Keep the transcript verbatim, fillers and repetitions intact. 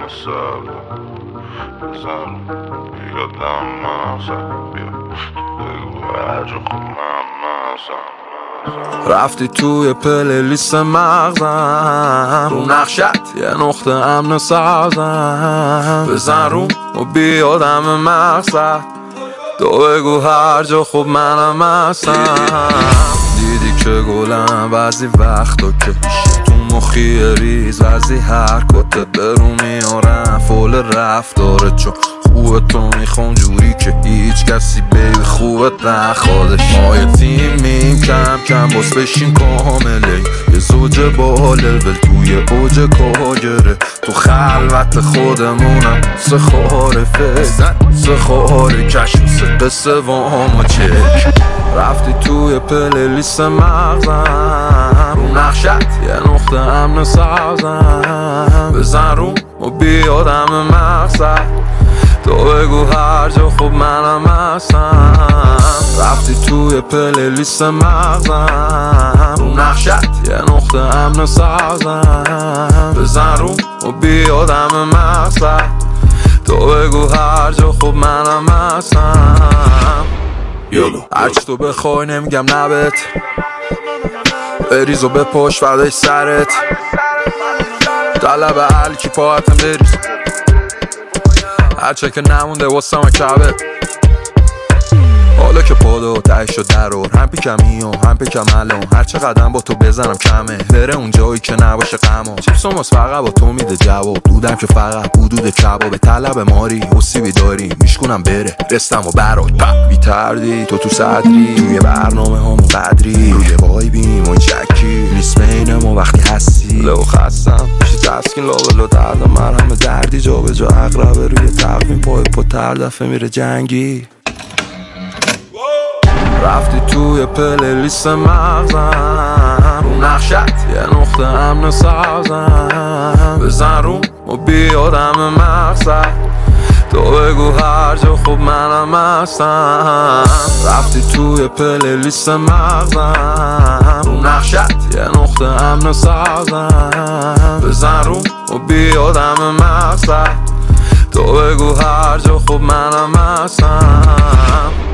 سر بزن یادم مغزم بیا بگو هرجا خود من مغزم. رفتی توی پلیلیست مغزم، رو نقشت یه نقطه امن سازم. بزن روم و بیادم مقصد، تو بگو هر جا خوب منم هستم. دیدی که گلم بعضی وقتا که تو مخی ریز بعضی حرکاتت برو میارم فول رفتاره، چون خوبه تو میخوام جوری که هیچ کسی بیبی خوبت نخوادش. ما یه تیمیم کم کم باز بشیم کامله، یه زوج بالل ول توی اوج کاگره. تو خلوت خودمونم سه خاره فکر سه خاره کشم سه قصه وام و چک. رفتی توی پلیلیست مغزم، رو نقشت یه نقطه امن سازم. بزن روم و بیادم مقصد، تو بگو هر جا خوب منم هستم. رفتی توی پلیلیست مغزم، رو نقشت یه نقطه امن سازم. بزن روم و بیادم مقصد، تو بگو هر جا خوب منم هستم. هرچی تو بخوای نمیگم نبت، بریز و بپاش فردای سرت. طلب حل کی پاهتم بریز، هرچه که نمونده واسم کبه. حالا که پادو تهش و درور، هم پیکمی و هم پیکم الان. هرچه قدم با تو بزنم کمه، بره اون جایی که نباشه غما. چیپس و ماس فقط با تو میده جواب، دودم که فقط حدود کبابه. طلب ماری حسیبی داری میشکنم بره رستم و برات بی تردی. تو تو صدری توی برنامه همون قدری، روی وایبیم و چکی نیست بین ما وقتی هستی. لو خستم میشه تسکین لابلو دردم مرهم دردی جا به جا اقربه. روی تقویم پای پا تر دفعه میره جنگی. رفتی توی پلیلیست مغزم، رو نقشت یه نقطه امن سازم. بزن روم و بیادم مقصد، تو بگو هر جا خوب منم هستم. رفتی توی پلیلیست مغزم، رو نقشت یه نقطه امن سازم. بزن روم و بیادم مقصد، تو بگو هر جا خوب منم هستم.